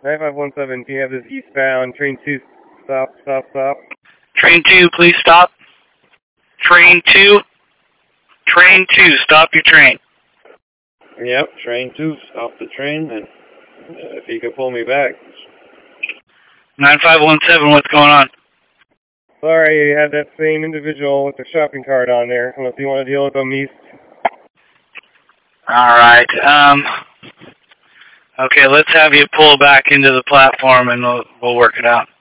9517, can you have this eastbound, train 2, stop. Train 2, please stop. Train 2, stop your train. Yep, train 2, stop the train, and if you could pull me back. 9517, what's going on? Sorry, you had that same individual with the shopping cart on there, unless you want to deal with them east. Alright, okay, let's have you pull back into the platform and we'll work it out.